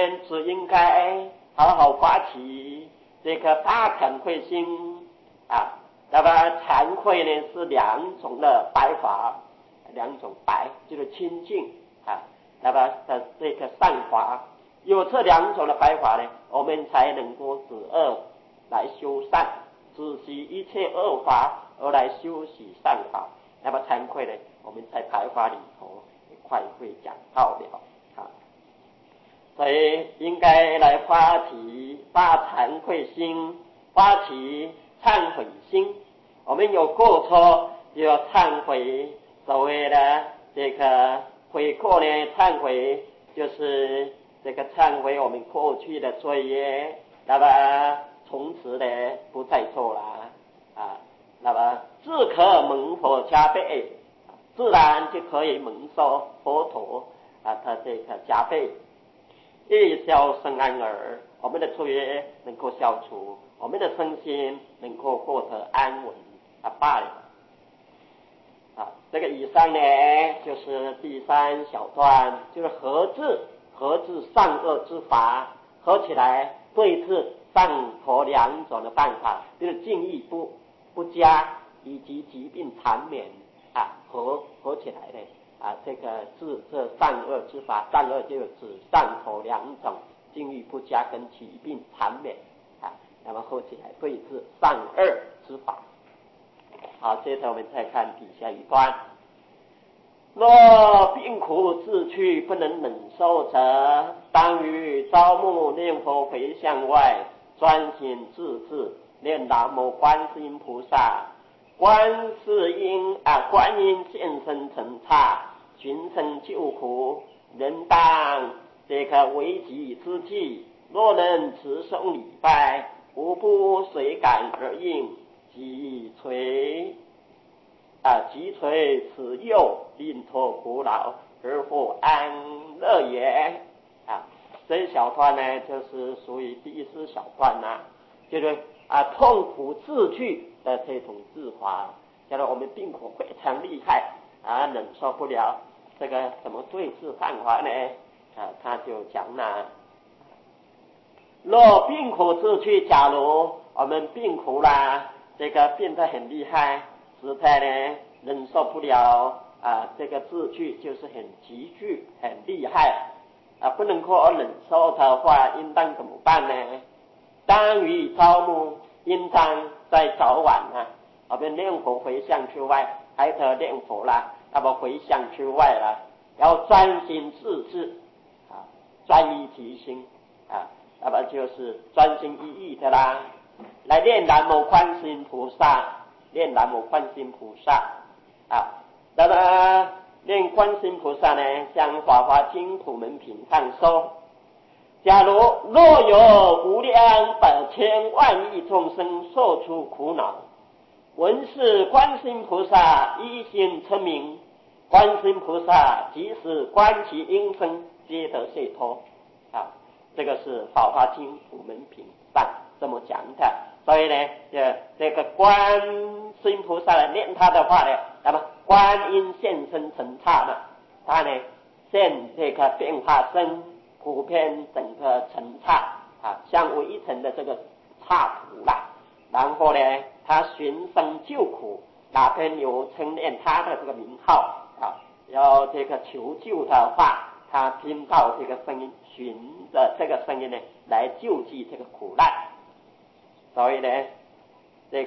们只应该好好发起这个大惭愧心啊。那么惭愧呢是两种的白法，两种白就是清净啊，那么这个善法，有这两种的白法呢，我们才能够止恶来修善，止息一切恶法而来修习善法。那么惭愧呢，我们在白法里头快会讲到了啊，所以应该来发起大惭愧心，发起忏悔心。我们有过错就要忏悔，所谓的这个悔过呢，忏悔就是这个忏悔我们过去的罪业，那么从此呢不再做了啊，那么自可蒙佛加倍，自然就可以蒙受佛陀啊他这个加倍。一消生安耳，我们的罪业能够消除，我们的身心能够获得安稳罢了啊。这个以上呢就是第三小段，就是合治善恶之法，合起来对治上头两种的办法，就是净义不加以及疾病缠绵啊，合起来的啊，这个治这善恶之法，善恶就是指上头两种净义不加跟疾病缠绵啊，那么合起来对治善恶之法。好，接着我们再看底下一段。若病苦自去不能忍受者，当于朝暮念佛回向外，专心致志念南无观世音菩萨。观音现身成刹，寻声救苦，人当这个危急之际，若能持诵礼拜，无不随感而应，击锤此诱，令脱苦恼而获安乐也啊。这一小段呢，就是属于第四小段啊，就是痛苦自去的这种治法。假如我们病苦非常厉害啊，忍受不了，这个怎么对治办法呢？他就讲了，若病苦自去，假如我们病苦啦，这个病得很厉害，实在呢忍受不了这个自去就是很急剧很厉害不能够忍受的话，应当怎么办呢？当于朝暮，应当在早晚我们念佛回向之外，还得念佛啦，那么回向之外啦，要专心致志专一提心那么就是专心一意的啦，来念南无观世音菩萨，念南无观世音菩萨那么念观世音菩萨呢，像法华经普门品上说，假如若有无量百千万亿众生受出苦恼，闻是观世音菩萨一心称名，观世音菩萨即使观其音声，皆得解脱这个是法华经普门品上这么讲的。所以呢这个观世音菩萨来念他的话呢，那么观音现身成刹嘛，他呢现这个变化身，普遍整个成刹像微尘的这个刹土啦，然后呢他寻声救苦，哪边有称念他的这个名号要这个求救的话，他听到这个声音，循着这个声音呢来救济这个苦难。所以呢这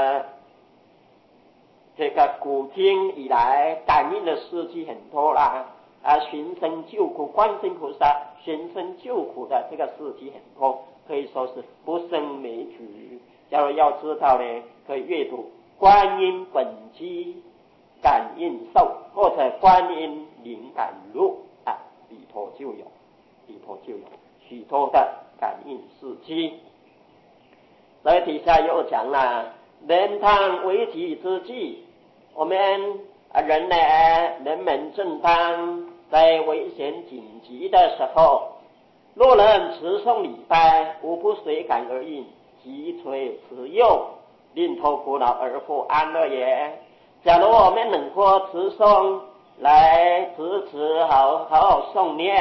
个古今以来感应的事迹很多啦寻声救苦，观世音菩萨寻声救苦的这个事迹很多，可以说是不胜枚举。假如要知道呢，可以阅读观音本机感应受，或者观音灵感录里头就有许多的感应事迹。所以底下又讲了，人当危急之际，我们人们正当在危险紧急的时候，若能持诵礼拜，无不随感而应，击锤此诱，令脱苦恼而获安乐也。假如我们能够持诵来持好诵念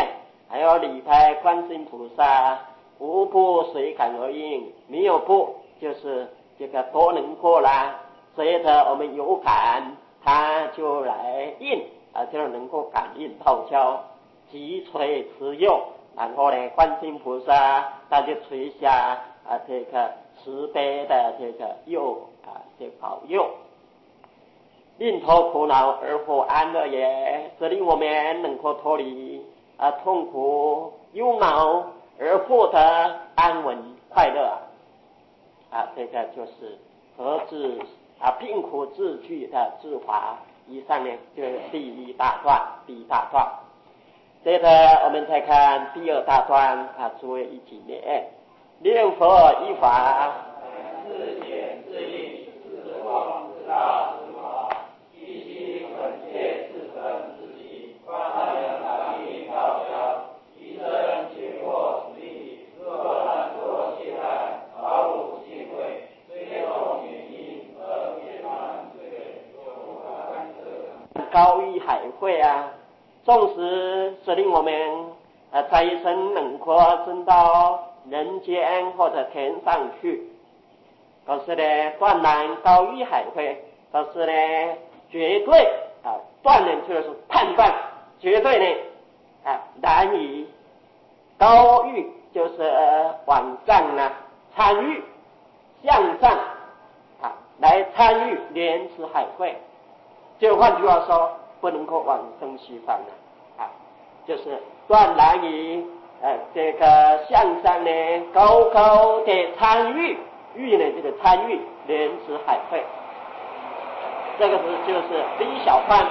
还有礼拜观世音菩萨，无不随感而应，没有不就是这个都能过啦。随着我们有感，它就来应就能够感应道交，急垂慈佑。然后呢，观世音菩萨他就垂下这个慈悲的这个佑这保佑，令脱苦恼而获安乐也，是令我们能够脱离痛苦忧恼而获得安稳快乐这个就是何至病苦自具的智华。以上呢就是第一大段。接着我们再看第二大段诸位一起念：念佛依法， 自显自应，自广自大自华，一心恳切自诚自心，观人感应道交，一生解惑实力，若难作懈怠，毫无忌讳，虽众原因而圆满罪，有无干涉。 高于海会纵使是令我们在一生能够升到人间或者天上去，可是呢断然高于海会，可是呢绝对断然就是判断绝对呢难以高于，就是往上参与向上来参与莲池海会。就换句话说，不能够往生西方就是断然于这个向上呢高高的参与呢这个参与莲池海会，这个就是第一小段。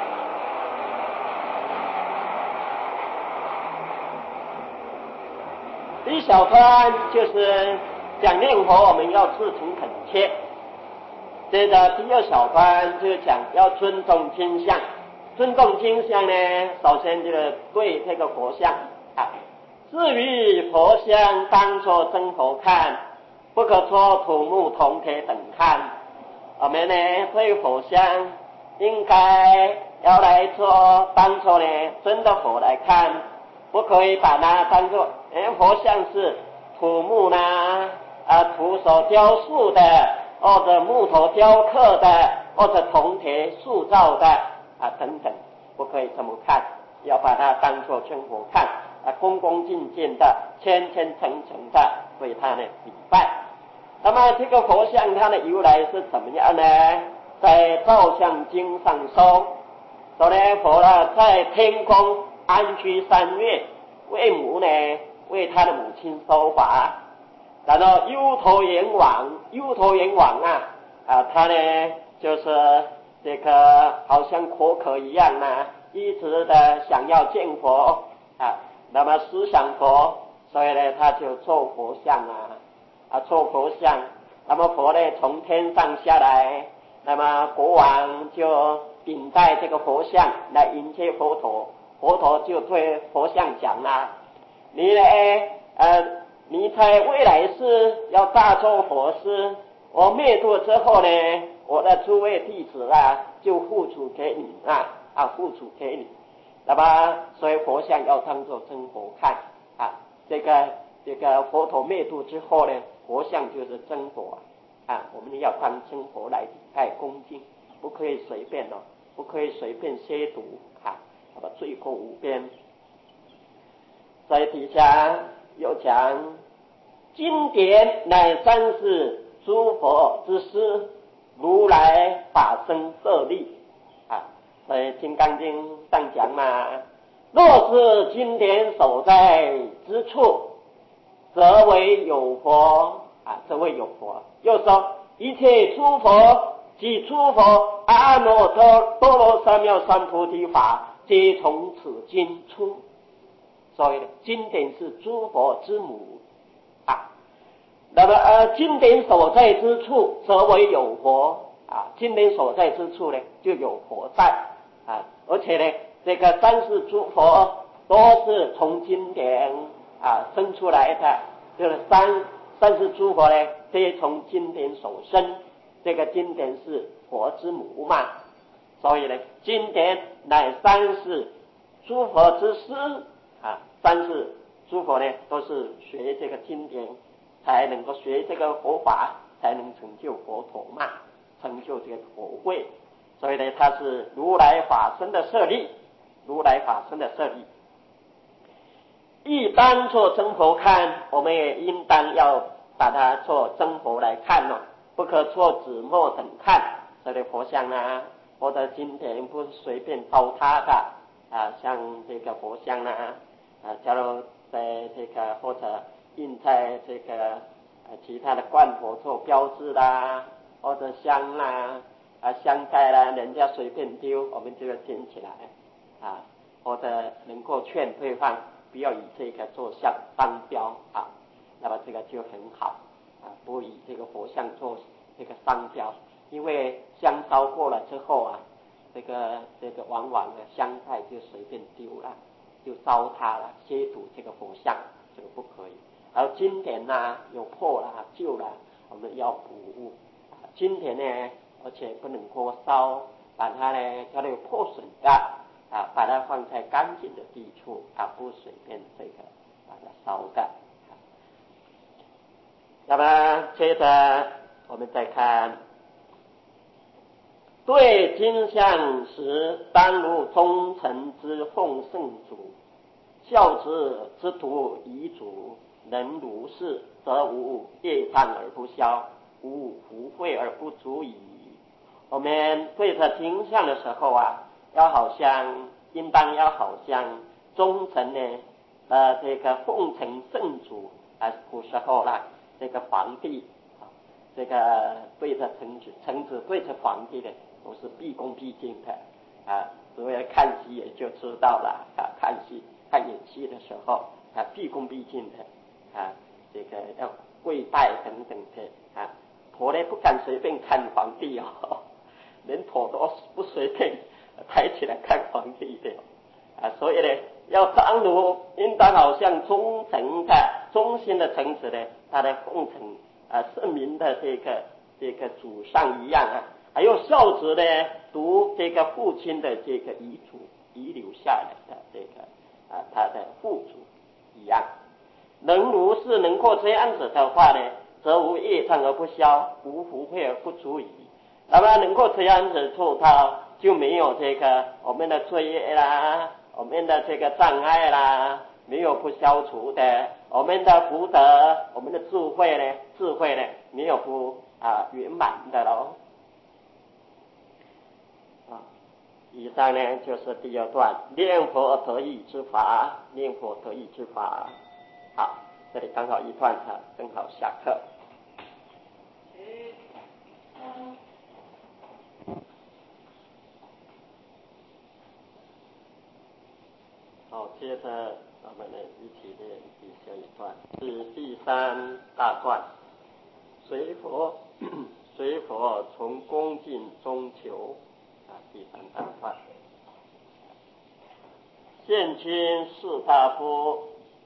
第一小段就是讲念佛我们要自诚恳切，接着第二小段就讲要尊重经相。尊重经相呢，首先就是对这个佛像至于佛像当作真佛看，不可说土木铜铁等看。我们呢对佛像应该要来当作呢真的佛来看，不可以把它当作佛像是土木徒手雕塑的，或者木头雕刻的，或者铜铁塑造的等等，不可以这么看，要把它当作真佛看恭恭敬敬的虔虔诚诚的为他呢礼拜。那么这个佛像它的由来是怎么样呢？在造像经上说呢佛在天宫安居3月，为他的母亲说法。然后忧头阎王他呢就是这个好像口渴一样一直的想要见佛那么思想佛，所以呢他就做佛像做佛像。那么佛呢从天上下来，那么国王就顶戴这个佛像来迎接佛陀。佛陀就对佛像讲你呢你在未来世要大做佛事，我灭度之后呢，我的诸位弟子就付出给你付出给你。那么所以佛像要当作真佛看这个佛陀灭度之后呢，佛像就是真佛我们要当真佛来礼拜恭敬，不可以随便不可以随便亵渎那么罪过无边。在底下又讲经典乃三世诸佛之师，如来法身舍利在金刚经上讲若是经典所在之处，则为有佛则为有佛。又说一切诸佛及诸佛阿耨多罗三藐三菩提法，皆从此经出。所以经典是诸佛之母那么经典所在之处，则为有佛经典所在之处呢，就有佛在而且呢，这个三世诸佛都是从经典生出来的，就是三世诸佛呢，皆从经典所生。这个经典是佛之母所以呢，经典乃三世诸佛之师， 但是诸佛呢都是学这个经典，才能够学这个佛法，才能成就佛陀嘛，成就这个佛位。所以呢，它是如来法身的舍利，如来法身的舍利。一般做真佛看，我们也应当要把它做真佛来看不可做纸墨等看。这类佛像啊，或者经典不是随便糟蹋的像这个佛像假如在这个或者印在这个其他的罐佛做标志啦，或者香啦香袋啦，人家随便丢，我们就要捡起来或者能够劝对方不要以这个做像商标那么这个就很好不以这个佛像做这个商标，因为香烧过了之后这个往往香袋就随便丢了，就糟蹋了，亵渎这个佛像，这个不可以。然后经典有破了旧了，我们要补经典呢，而且不能够烧，把它呢叫做破损的把它放在干净的地处不随便这个把它烧的。那么接着我们再看，对经像时，当如忠臣之奉圣主，孝子之徒遗嘱，能如是，则无业障而不消，无福慧而不足矣。我们对着经像的时候应当要好像忠臣呢这个奉承圣主古时候这个皇帝这个对着臣子对着皇帝的都是毕恭毕敬的所以看戏也就知道了看演戏的时候毕恭毕敬的这个要跪拜等等的头呢不敢随便看皇帝连头都不随便抬起来看皇帝的所以呢要当如应当好像忠诚的忠心的臣子呢，他的奉承圣明的这个祖上一样还有孝子呢读这个父亲的这个遗留下来的这个他的父祖一样，能如是能够这样子的话呢，则无业障而不消，无福慧而不足矣。那么能够这样子做到，就没有这个我们的罪业啦，我们的这个障碍啦，没有不消除的，我们的福德，我们的智慧呢没有不圆满的咯以上呢就是第二段念佛得益之法，念佛得益之法。好，这里刚好一段正好下课。好，接着我们一起念下一段，是第三大段，随佛从恭敬中求第三大段。现今士大夫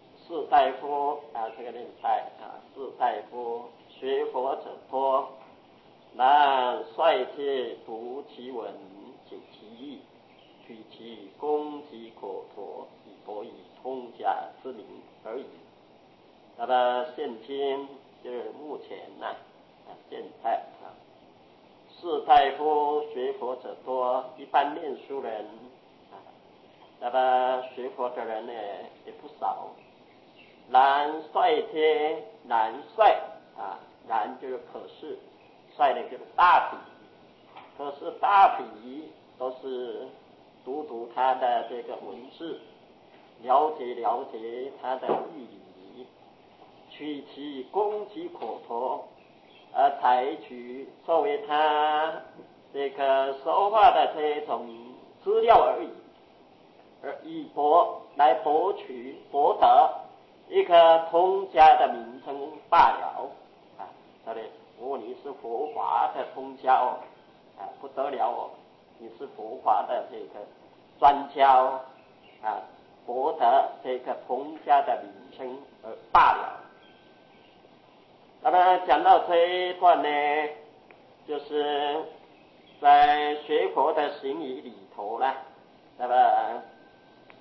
这个念在士大夫学佛者多，然率皆读其文，解其义，取其功及口陀，以博以通假之名而已。那么现今就是目前现在士大夫学佛者多，一般念书人那么学佛的人呢也不少。然率然就是可是，率的就是大体，可是大体都是读他的这个文字，了解他的义理，取其功及口陀，而采取作为他这个说话的这种资料而已，而以来博得一个通家的名称罢了这里如果你是佛法的通家不得了你是佛法的这个专家博得这个通家的名称而罢了。那么讲到这一段呢，就是在学佛的行仪里头呢，那么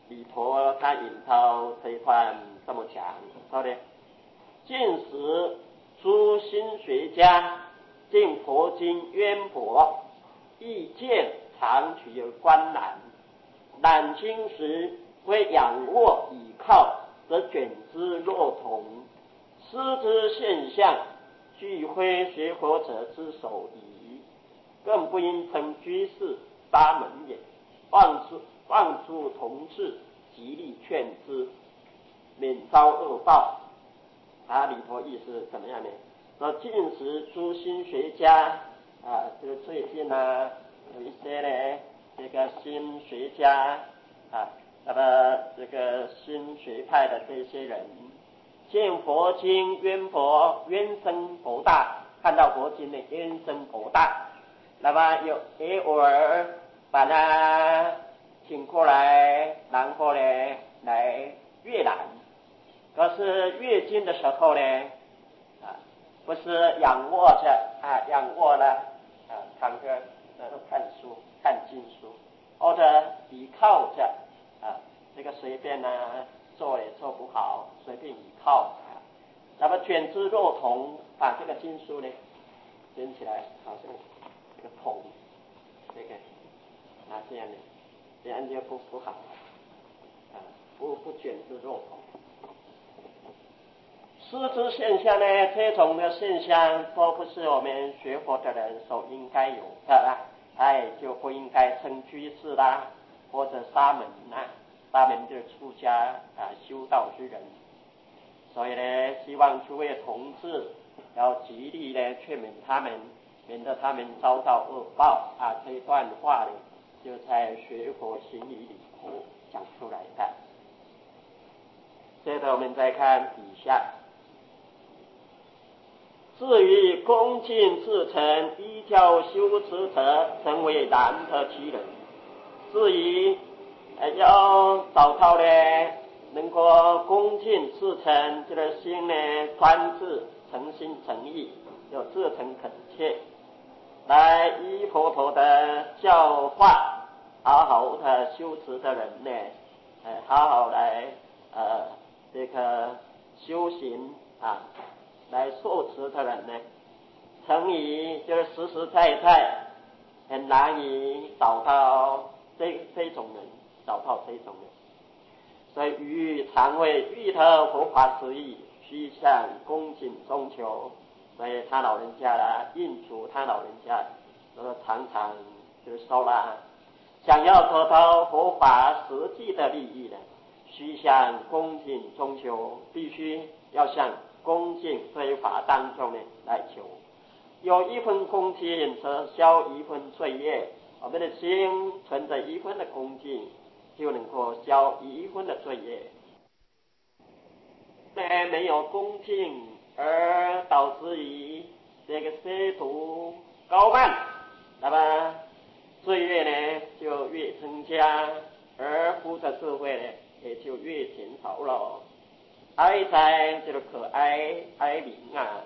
里头他引到这一段这么讲，说的近时诸新学家见佛经渊博，意见常取有观览，览经时为仰卧倚靠，则卷之若铜，师之现象，俱非学佛者之手矣，更不应称居士沙门也。望诸同志，极力劝之，免遭恶报。它里头意思怎么样呢？说近时诸新学家这个最近有一些呢，这个新学家那么这个新学派的这些人，见佛经渊博，渊深博大，看到佛经的渊深博大，那么偶尔把它请过来，然后呢来阅览。可是阅经的时候呢，不是仰卧着仰卧呢躺着看书看经书，或者倚靠着这个随便做也做不好，随便倚靠那么卷之若铜，把这个经书呢卷起来，好像这个铜这个这样的，这样就不好不卷之若铜。师之现象呢，这种的现象都不是我们学佛的人所应该有的就不应该称居士啦，或者沙门沙门就是出家修道之人。所以呢，希望诸位同志要极力的劝勉他们，免得他们遭到恶报这一段话呢，就在学佛行理里头讲出来的。接着我们再看底下。至于恭敬至诚，依教修持者，成为难得其人。至于要找到呢，能够恭敬至诚，这个心呢专志，诚心诚意，有至诚恳切，来依佛陀的教化，好好的修持的人呢，好好来这个修行来受持的人呢，诚以就是实实在在，很难以找到这种人，找到这种人。所以于常为欲得佛法实义，须向恭敬中求。所以他老人家印主他老人家常常就是说想要得到佛法实际的利益呢，须向恭敬中求，必须要向恭敬追法当中呢来求。有一分恭敬，则消一分罪业。我们的心存着一分的恭敬，就能够消一分的罪业。没有恭敬，而导致于这个亵渎高慢，那么罪业呢就越增加，而福的智慧呢也就越减少了。哀哉，就是可哀悯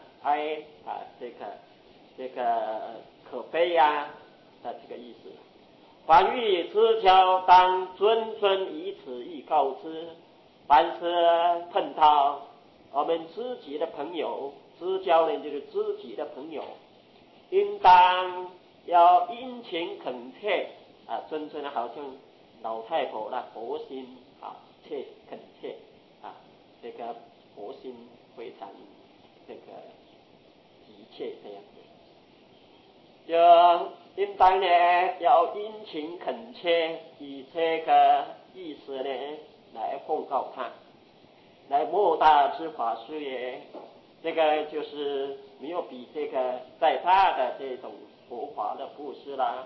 这个可悲的这个意思。凡欲知交，当谆以此意告之。凡是碰到我们知己的朋友，知交呢就是知己的朋友，应当要殷勤恳切谆好像老太婆佛心恳切这个佛心非常这个急切这样子，就应当呢要殷勤恳切，以这个意思呢来奉告他，来莫大之法师也。这个就是没有比这个再大的这种佛法的布施啦。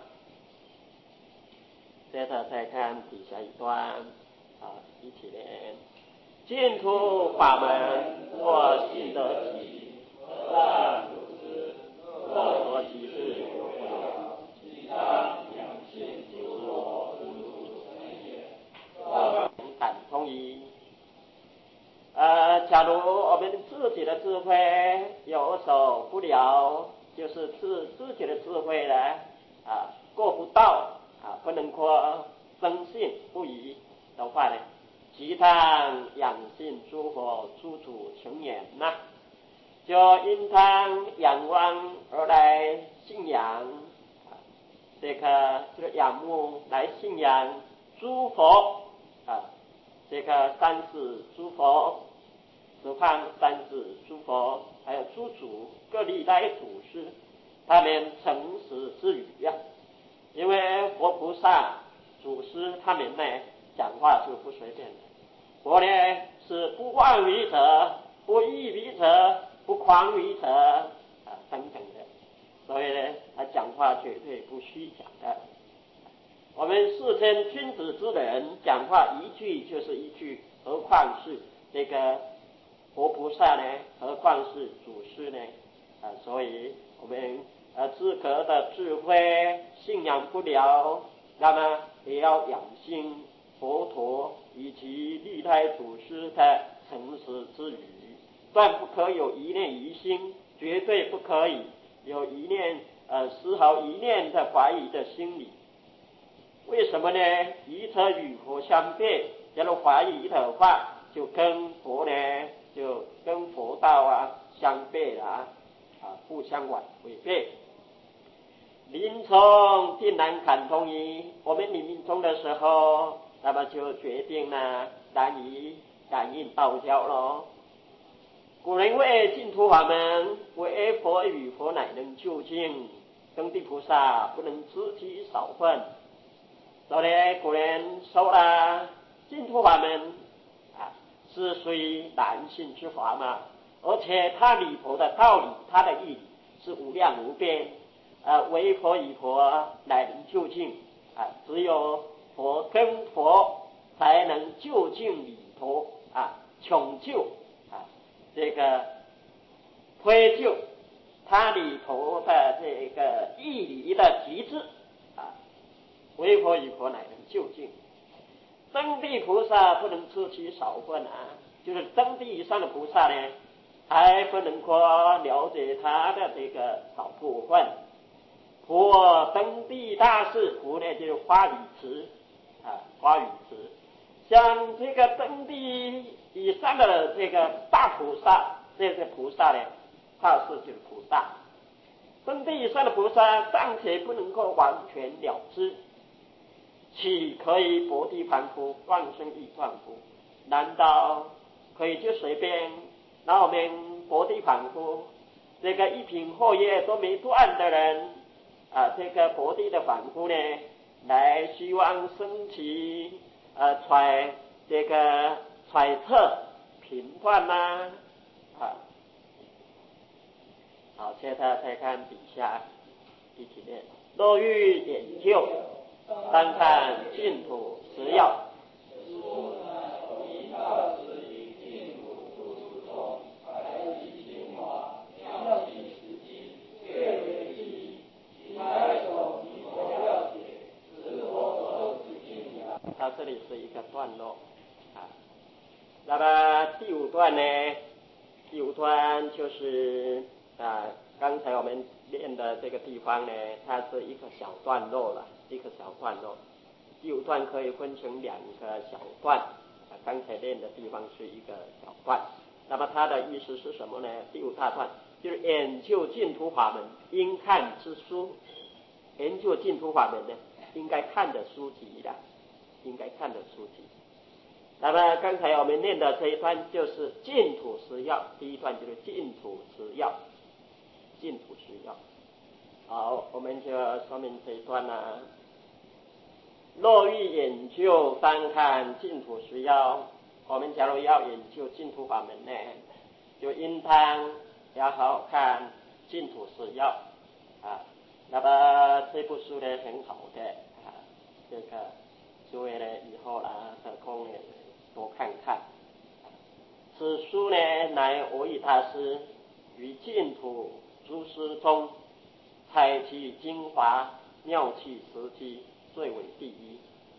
接着再看底下一段一起念：净土法门，若信得起， 但如知，若所即是有了， 其当两性诸我无主成也。 感通矣。假如我们自己的智慧有所不了，就是自己的智慧呢过不到不能够深信不疑， 的话呢，其当养信诸佛诸祖成言呐，就应当仰望而来信仰，这个就是仰慕来信仰诸佛这个三世诸佛、十方三世诸佛，还有诸祖各历代祖师，他们诚实之语呀。因为佛菩萨祖师他们呢讲话就不随便的，佛呢是不妄语者、不异语者、不诳语者等等的，所以呢他讲话绝对不虚假的。我们世间君子之人讲话一句就是一句，何况是这个佛菩萨呢？何况是祖师呢？所以我们资格的智慧信仰不了，那么也要仰信佛陀以及历代祖师的诚实之语，断不可有一念疑心，绝对不可以有一念丝毫一念的怀疑的心理。为什么呢？疑则与佛相悖，假如怀疑的话，就跟佛呢，就跟佛道相悖了互相违背。临终定然感通矣。我们临终的时候，那么就决定了难以感应道教咯。古人谓净土法门，唯佛与佛乃能究竟，登地菩萨不能知其少分。所以古人说了，净土法门是属于难信之法嘛，而且它里头的道理，它的义理是无量无边，唯佛与佛乃能究竟只有佛跟佛才能究竟里头穷究这个推究它里头的这个义理的极致唯佛与佛乃能究竟。登地菩萨不能知其少分就是登地以上的菩萨呢，还不能够了解他的这个少部分。佛登地大士，佛呢就是花语词花语词。像这个登地以上的这个大菩萨，这个菩萨呢，大士就是菩萨。登地以上的菩萨尚且不能够完全了知，岂可以薄地凡夫，断生亦断夫？难道可以就随便拿我们薄地凡夫这个一品后业都没断的人这个薄地的凡夫呢，来希望升起这个揣测评判好，接着再看底下一起念：若欲研究，单看净土十要。到这里是一个段落那么第五段呢？第五段就是刚才我们练的这个地方呢，它是一个小段落了，一个小段落。第五段可以分成两个小段刚才练的地方是一个小段。那么它的意思是什么呢？第五大段就是研究净土法门应看之书。研究净土法门呢，应该看的书籍的，应该看的书籍。那么刚才我们念的这一段就是净土十要，第一段就是净土十要，净土十要。好，我们就说明这一段若欲研究单看净土十要，我们假如要研究净土法门呢，就应当要好好看净土十要那么这部书呢很好的这个诸位呢以后得空呢多看看。此书呢乃我以大师于净土诸师中采其精华，妙趣时机，最为第一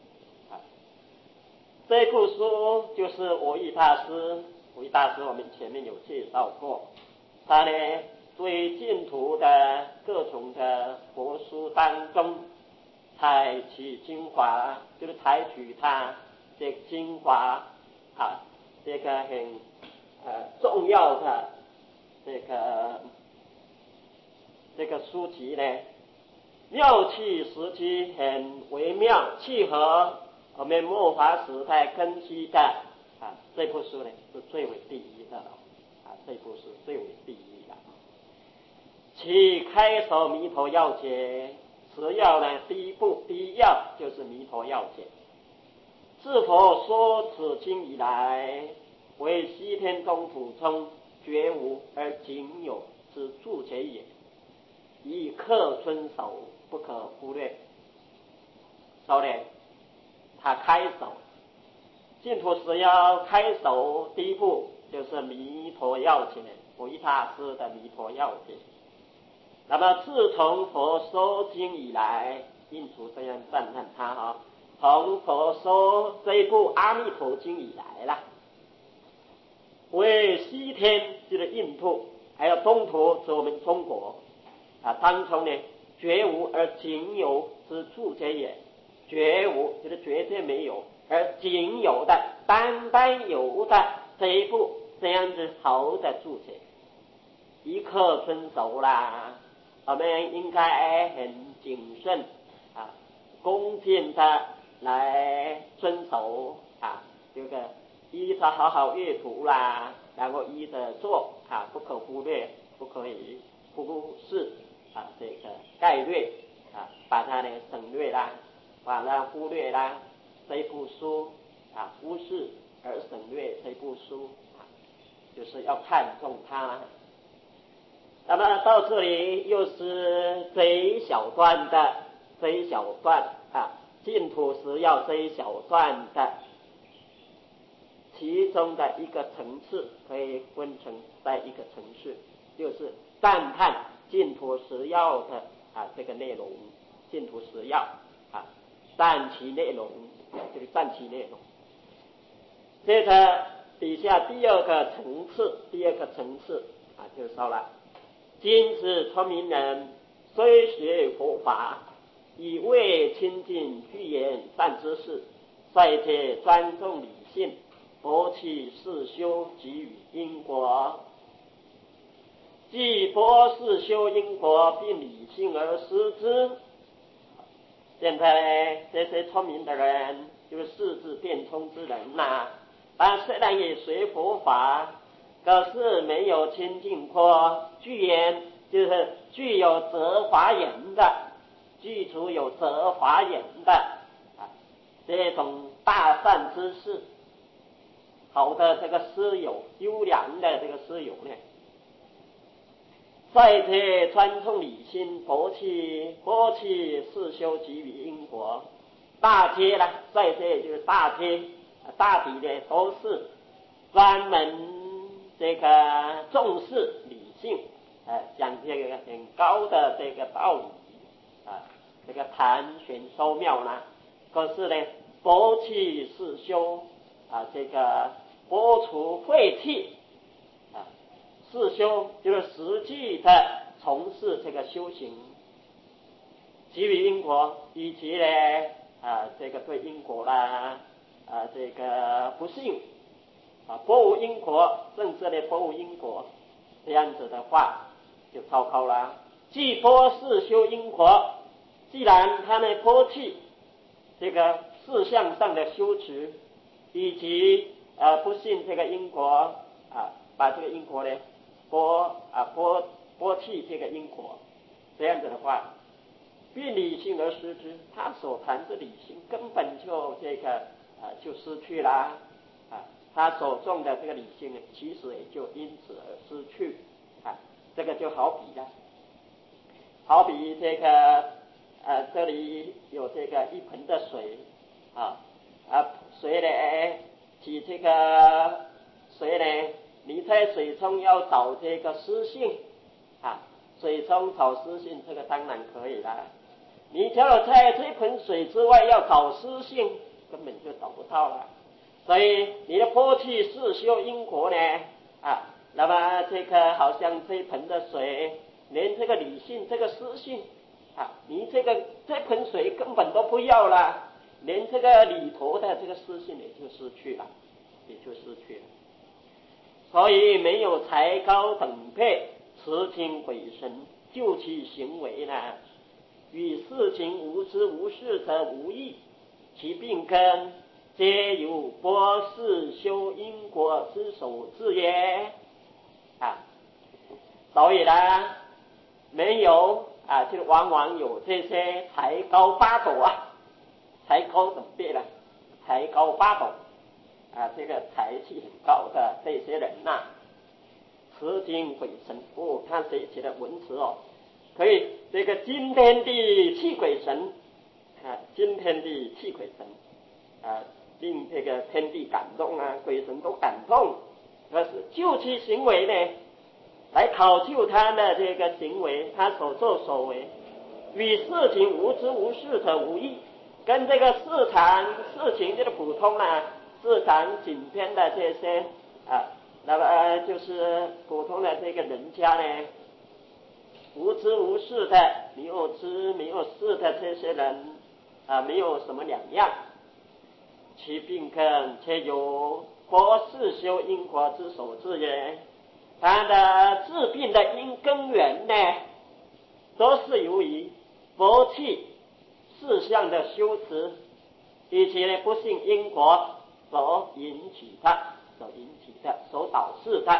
这部书就是我以大师，我以大师我们前面有介绍过，他呢对净土的各种的佛书当中采其精华，就是采取它这个精华啊，这个很重要的这个书籍呢，妙趣时期很微妙，契合我们末法时代根基的这部书呢是最为第一的了这部是最为第一的。其开首弥陀要解，此要呢第一要就是弥陀要解。自佛说此经以来，为西天中土中绝无而仅有之注解也，以刻遵守，不可忽略。所以他开首净土十要开首第一部就是弥陀要解，佛一大师的弥陀要解。那么自从佛说经以来，印祖这样赞叹他从佛说这一部阿弥陀经以来了，为西天就是印度，还有东土是我们中国当中呢绝无而仅有之注解也。绝无就是绝对没有，而仅有的单单有的这一部这样子好的注解，一刻遵守啦。我们应该很谨慎恭敬的来遵守这个依着好好阅读啦，然后依着做不可忽略，不可以忽视这个概略把它呢省略啦，把它忽略啦这一部书忽视而省略这部书就是要看重它。那么到这里又是这一小段净土十要这一小段的其中的一个层次，可以分成在一个层次，就是赞叹净土十要的这个内容。净土十要赞其内容，就是赞其内容。接着底下第二个层次就说了，今之聪明人虽学佛法，以为亲近具言善知识，率皆专重理性，博弃世修，给予因果。既博世修因果，并理性而思之。现在呢，这些聪明的人就是世智辩聪之人虽然也学佛法，可是没有亲近过具言，就是具有则华言的，具足有则华言的这种大善知识，好的这个师友，优良的这个师友呢，率皆专重理心，博弃世修，给予因果。大皆呢，率皆就是大体呢都是专门这个重视理性讲这个很高的这个道理这个谈玄说妙呢，可是呢博弃世修这个播除晦气世修就是实际的从事这个修行，给予因果，以及呢这个对因果啦这个不信拨无因果，甚至呢拨无因果，这样子的话就糟糕了。既拨世修因果，既然他呢抛弃这个事项上的修持，以及不信这个因果把这个因果呢拨弃这个因果，这样子的话，并理性而失之，他所谈的理性根本就这个就失去了他所种的这个理性其实也就因此而失去这个就好比这个这里有这个一盆的水水呢起这个水呢，你在水中要找这个湿性水中找湿性，这个当然可以了。你只要在这盆水之外要找湿性，根本就找不到了。所以你的抛弃世修因果呢那么这个好像这盆的水，连这个理性这个湿性你这盆水根本都不要了， 连这个里头的这个私心也就失去了。所以没有才高等配，持经鬼神，就其行为呢，与事情无知无事者无异，其病根皆由波世修因果之手制也所以呢，没有就往往有这些才高八斗才高等配了，才高八斗这个才气很高的这些人持经鬼神看谁写的文词可以这个惊天地泣鬼神惊天地泣鬼神令这个天地感动鬼神都感动，可是就其行为呢，来考究他的这个行为，他所作所为与事情无知无事者无异，跟这个事情这个普通市场景边的这些那么就是普通的这个人家呢，无知无事的，没有知没有事的这些人没有什么两样。其病根且由波世修因果之手制也，他的治病的因根源呢，都是由于佛气事项的修持，以及不信因果所引起的，所导致的。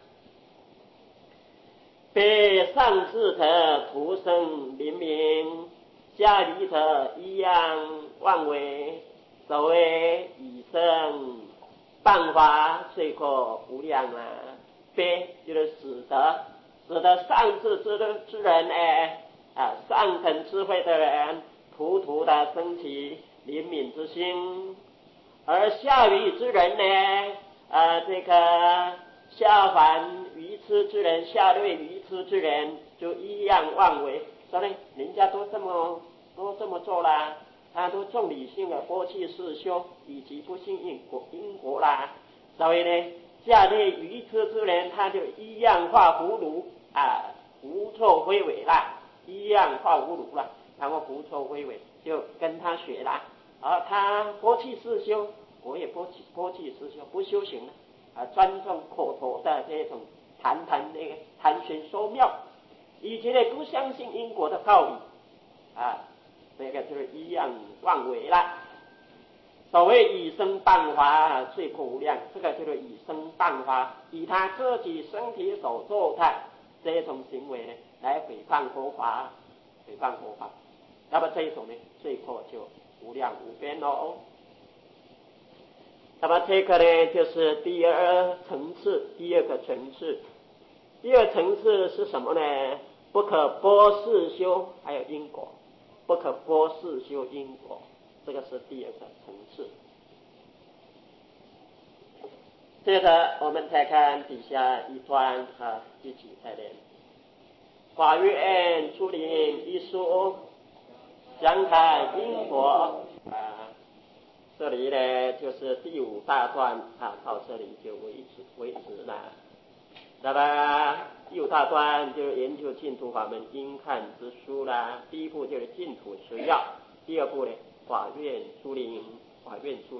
被上至者徒生灵明，下离者一样妄为，所谓以生办法虽可无量悲就是使得上智之人上等智慧的人途途的升起灵敏之心，而下愚之人呢这个下凡愚痴之人，下劣愚痴之人就一样妄为，所以人家都这么做啦，他都重理性的波气世修，以及不信因果啦，所以呢下劣愚痴之人他就一样画葫芦胡作非为啦，一样画葫芦啦，然后胡作非为，就跟他学啦，而他波气世修，我也波气世修，不修行了专重口头的这种谈玄说妙，以及呢不相信因果的道理这个就是一样妄为了。所谓以身办法最可无量，这个就是以身办法，以他自己身体所做的这种行为呢来诽谤佛法，那么这一种呢罪过就无量无边那么这个呢就是第二个层次。第二层次是什么呢？不可波世修，还有因果，不可波世修因果，这个是第二个层次。接着我们再看底下一段一起再练。法院出林一书，详谈因果这里呢就是第5大段到这里就为止了。那么第5大段就研究净土法门应看之书啦。第一步就是净土持要，第二步呢法院出林法院出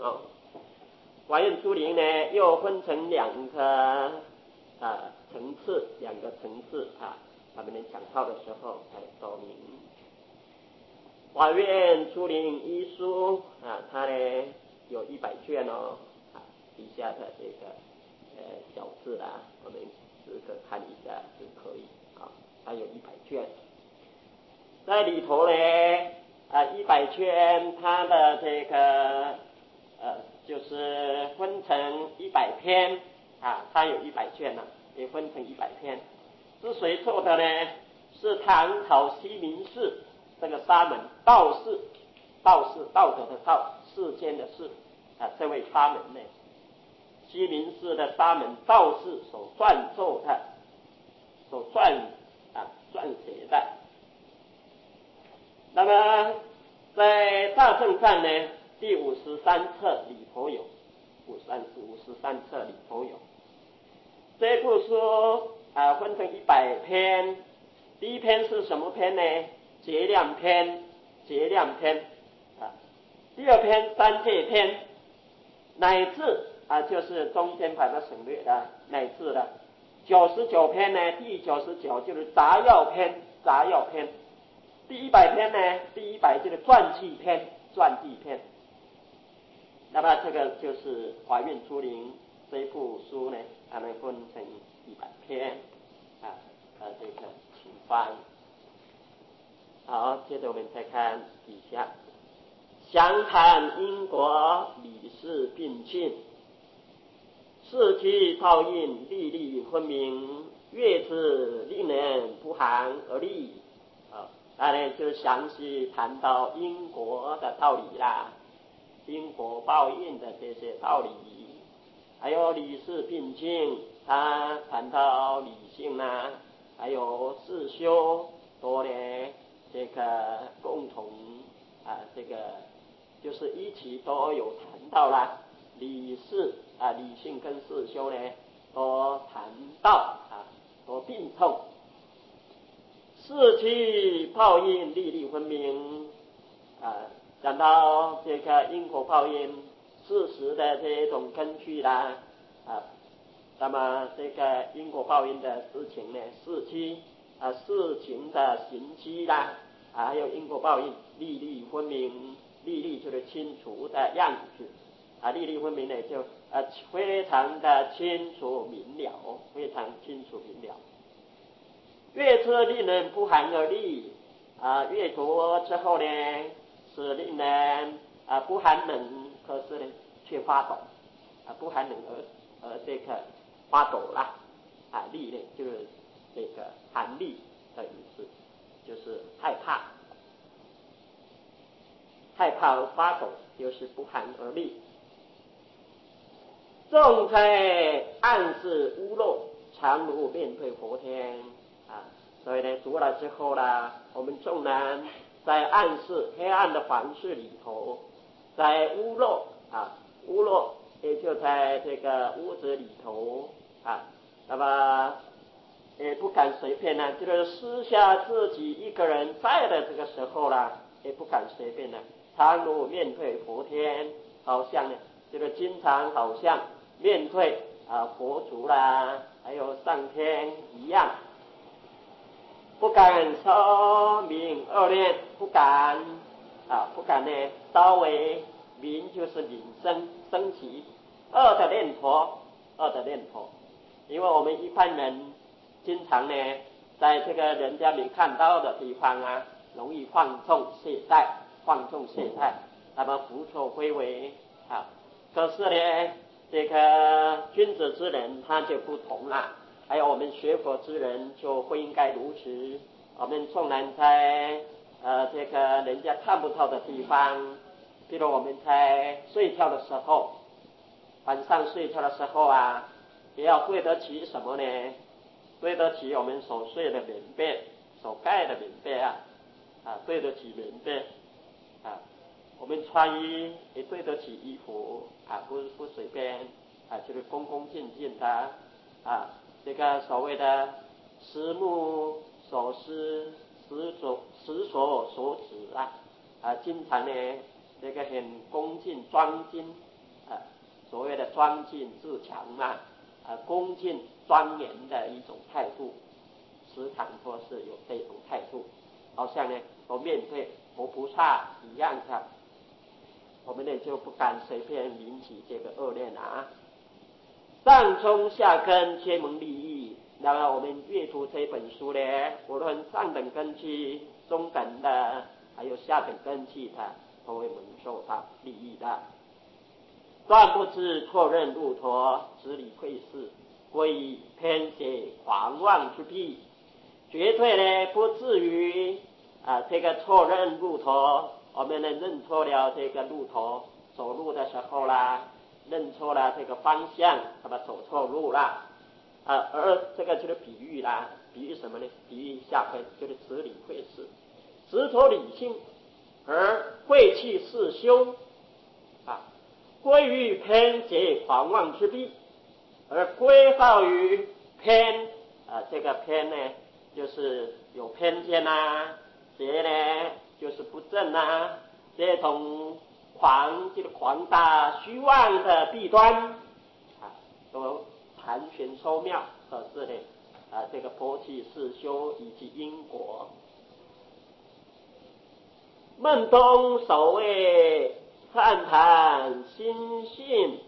林呢又分成两个层次他们讲到的时候才说明。法院出林一书它呢有100卷底下的这个小字我们只可看一下就可以它有100卷，在里头呢100卷它的这个就是分成100篇它有100卷也分成100篇。是谁做的呢？是唐朝西明寺这个沙门道士，道德的道，世间的世这位沙门呢，西明寺的沙门道士所撰写的。那么在大正藏呢第53册里头有53册里头有这部书分成100篇。第一篇是什么篇呢？结量篇第二篇三界篇，乃至就是中间把它省略了，乃至了99篇呢，第99就是杂要篇，杂要篇。第100篇呢，第100就是传记篇，传记篇。那么这个就是《华运珠林》这一部书呢，它能分成100篇这个请翻。好，接着我们再看底下，详谈因果理事并进，四期报应历历分明，月之令人不寒而栗。当然就详细谈到因果的道理啦，因果报应的这些道理，还有理事并进，他谈到理性啦，还有自修多呢，这个共同这个就是一起都有谈到啦，理性跟自修呢都谈到都并重。四期报应历历分明讲到这个因果报应事实的这种根据啦那么这个因果报应的事情呢，四期事情的行期啦还有因果报应历历分明，历历就是清楚的样子历历分明呢就非常的清楚明了，非常清楚明了。阅之令人不寒而栗阅读之后呢，是令人不寒冷，可是呢却发抖不寒冷而这个发抖啦栗呢就是这个寒栗的意思，就是害怕而发抖，就是不寒而栗。众在暗室屋漏，常如面对佛天所以呢读了之后啦，我们众人在暗室黑暗的房室里头，在屋漏屋漏也就在这个屋子里头那么也不敢随便呢，就是私下自己一个人在的这个时候啦，也不敢随便呢，常如面对佛天，好像呢就是经常好像面对佛祖啦，还有上天一样，不敢稍泯恶念，不敢呢稍微泯就是泯升起恶的念头，因为我们一般人经常呢在这个人家没看到的地方容易放纵懈怠，那么胡作非为可是呢这个君子之人他就不同啦，还有我们学佛之人就不应该如此。我们纵然在这个人家看不到的地方，比如我们在睡觉的时候，晚上睡觉的时候也要对得起什么呢？对得起我们所睡的棉被，所盖的棉被对得起棉被我们穿衣也对得起衣服不随便就是恭恭敬敬的这个所谓的实目所思实所所指经常呢这个很恭敬庄敬所谓的庄敬自强恭敬庄严的一种态度，时常都是有这种态度，好像呢都面对佛菩萨一样的，我们呢就不敢随便引起这个恶念上中下根皆蒙利益。那么我们阅读这本书呢，无论上等根器、中等的，还有下等根器的，都会蒙受到利益的。断不知错认路陀，执理窥视，归于偏邪狂妄之弊。绝对呢不至于这个错认路陀，我们呢认错了这个路陀，走路的时候啦，认错了这个方向，那么走错路啦而这个就是比喻啦，比喻什么呢？比喻下根就是执理窥视，执着理性而晦气事修归于偏邪狂妄之弊，而归报于偏这个偏呢就是有偏见邪呢就是不正这种就是狂大虚妄的弊端啊，都盘旋收妙，导致呢这个佛气世修以及因果。孟东所谓善谈心性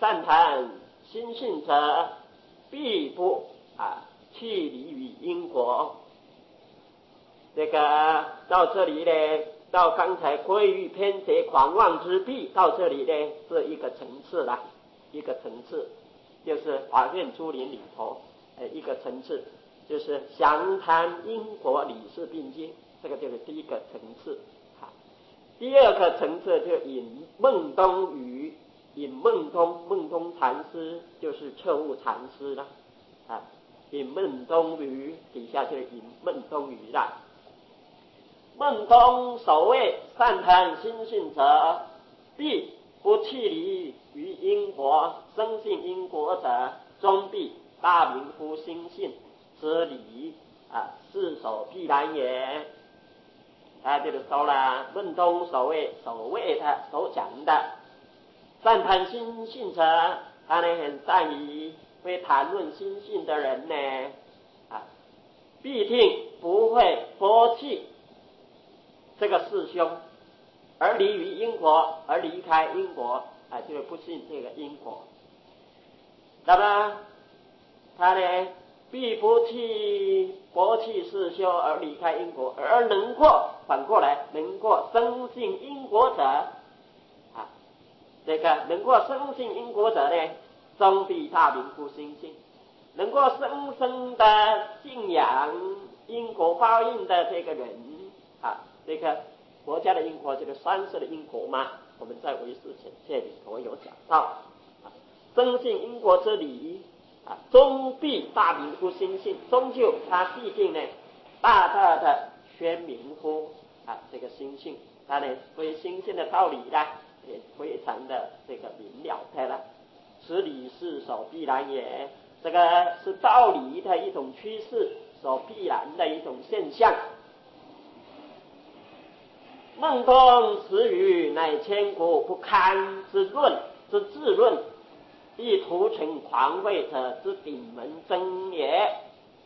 者，必不去离于因果。这个到这里呢，到刚才归于偏邪狂妄之弊，到这里呢是一个层次啦，一个层次，就是法院诸林里头一个层次，就是详谈因果理事并进，这个就是第一个层次。第二个层次就引孟东语，孟东禅师就是彻悟禅师了引孟东语底下就引孟东语了。孟东所谓善谈心性者，必不去离于因果，生信因果者，终必大明乎心性，此理世所必然也。他就是说了，孟东所谓他所讲的善谈心性者，他呢很善于会谈论心性的人呢必定不会抛弃这个世凶，而离于因果，而离开因果就是不信这个因果。那么他呢必不去抛弃世修而离开因果，而反过来能够深信因果者这个能够深信因果者呢，终必大明乎心性，能够深深的信仰因果报应的这个人这个国家的因果就是三世的因果嘛，我们在唯识显现里头有讲到深信因果之理终必大明乎心性，终究他必定呢大大的宣明乎这个心性，他呢对心性的道理呢也非常的这个明了开了，此理世所必然也，这个是道理的一种趋势，所必然的一种现象。孟东此语乃千古不堪之自论，亦图成狂慧者之顶门真也。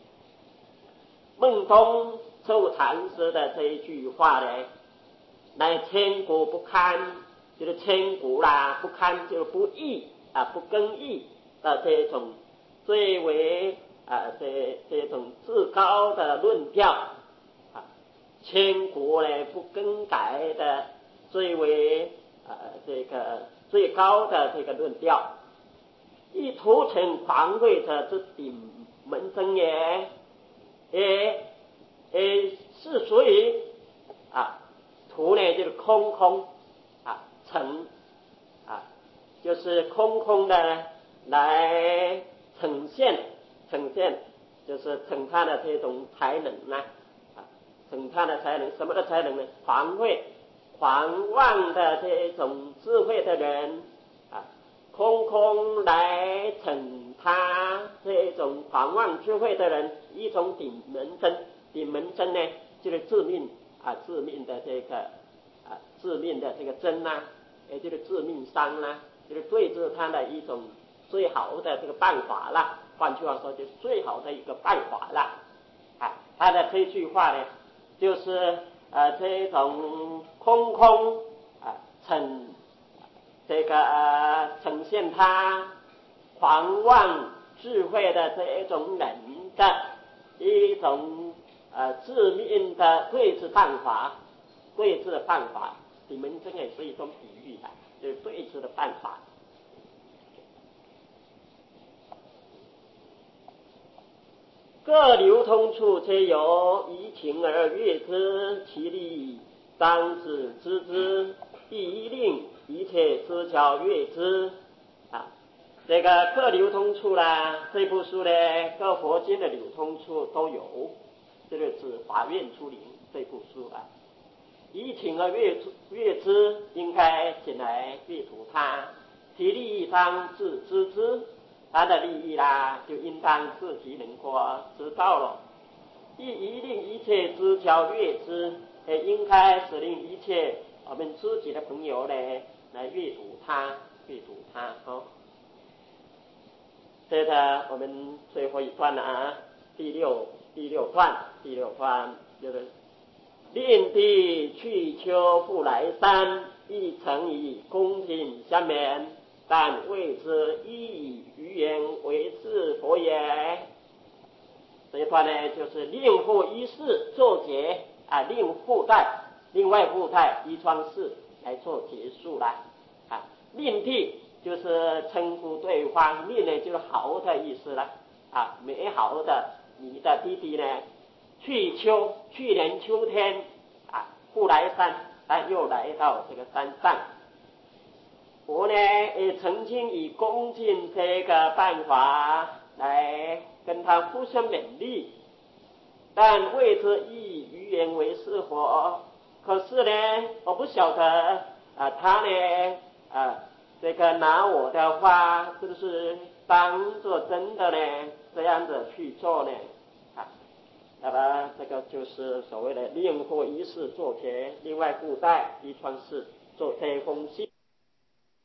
孟东周禅师的这一句话呢，乃千古不堪，就是千古啦，不堪就是不义不更义的这种最为这种至高的论调千古呢不更改的最为这个最高的这个论调，亦图成狂慧者之顶门真也，是属于图呢就是空成就是空的来呈现就是呈他的这种才能呈他的才能，什么的才能呢？狂妄的这种智慧的人空来呈他这种狂妄智慧的人一种顶门真呢，就是致命的这个致命的这个真也就是致命伤就是对治他的一种最好的这个办法啦。换句话说，就是最好的一个办法啦他的这句话呢，就是这种空呈现他狂妄智慧的这一种人的一种致命的对治办法。你们这个也是一种比喻就是对治的办法。各流通处皆有，依情而悦之，其利当知之，亦令一切知巧悦之这个各流通处啦，这部书呢，各佛经的流通处都有，这个是法院出灵这部书依情而悦之，应该请来阅读它，其利当知之，他的利益啦，就应当自己能够知道了。一令一切知巧悦之，应该使令一切我们自己的朋友呢， 来阅读它哦。接着我们最后一段了啊，第六段就是令弟去秋复来山，亦曾以恭敬相勉，但谓之一以余言为是佛也。这一段呢，就是令后一事作结啊，另外附带一桩事来做结束了啊。令弟就是称呼对方，令呢就是好的意思了啊，美好的你的弟弟呢，去年秋天啊，复来山又来到这个山上。我呢也曾经以恭敬这个办法来跟他互相勉励，但谓之以余言为是佛。可是呢，我不晓得他呢这个拿我的话是不是当作真的呢？这样子去做呢？那么这个就是所谓的令或一事作结，另外附带一桩事做这封信。